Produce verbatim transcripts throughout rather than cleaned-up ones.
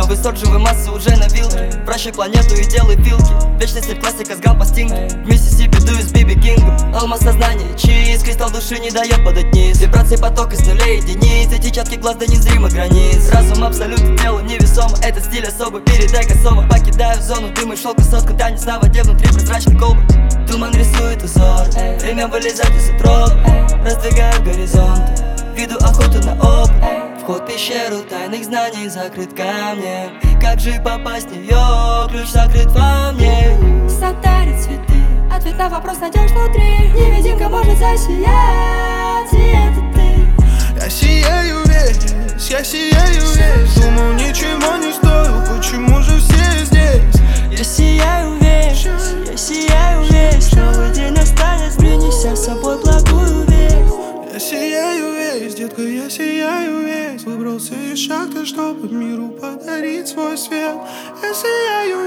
высот живой массы уже на вилке. Прощай планету и делай пилки. Вечный стиль классика с грамм-пластинки. В Миссисипи дую с Биби Кингом. Алмаз сознания чист, кристалл души не дает падать низ. Вибрации поток из нулей единиц. Эти четкий глаз до незримых границ. Разум абсолютно тело невесомо. Этот стиль особый, передай косово. Покидаю зону дыма и шелка сотка. Танец на воде внутри прозрачной колбы. Туман рисует узор, время вылезать из утроb. Раздвигаю горизонт, веду охоту на об. Вход в пещеру тайных знаний закрыт камнем. Как же попасть в нее, ключ закрыт во мне. Сад дарит цветы, ответ на вопрос найдешь внутри. Невидимка может засиять, и это ты. Я сияю весь, я сияю весь. Думал, ничего не стою, почему же все здесь? Я сияю весь, я сияю весь. Новый день настанет, принеся с собой благую весть. Я сияю весь, детка, я сияю весь. Выбрался из шахты, чтобы миру подарить свой свет. Я сияю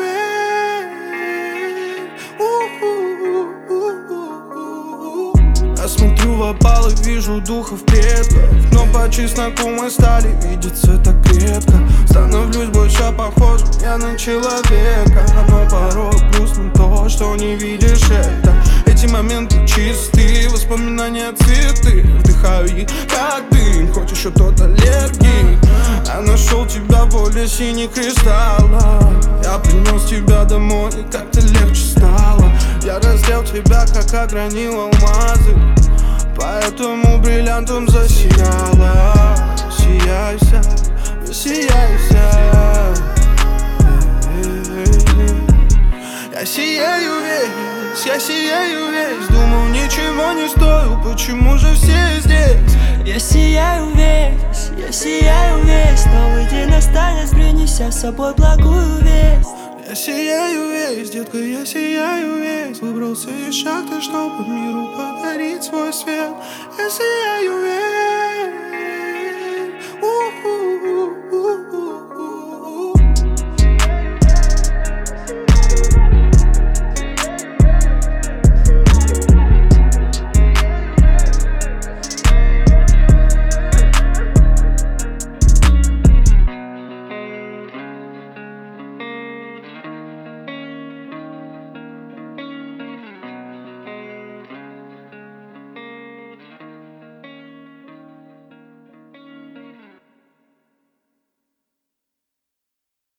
весь. Я смотрю в опал и вижу духов предков. Но по чесноку мы стали видеться так редко. Становлюсь больше похожим я на человека. Но порой грустно то, что не видишь это. Эти моменты чистые, воспоминания цветы. Вдыхаю их как дым, хоть еще тот аллергик. Я нашел тебя в поле синих кристаллов. Я принес тебя домой, и как-то легче стало. Я раздел тебя, как огранил алмазы. Поэтому бриллиантом засияла. Сияйся, сияйся. Я сияю весь, я сияю весь. Думал, ничего не стою, почему же все здесь? Я сияю весь, я сияю весь. Новый день настанет, принеся с собой благую весть. Я сияю весь, детка, я сияю весь. Выбрался из шахты, чтобы миру подарить свой свет. Я сияю весь.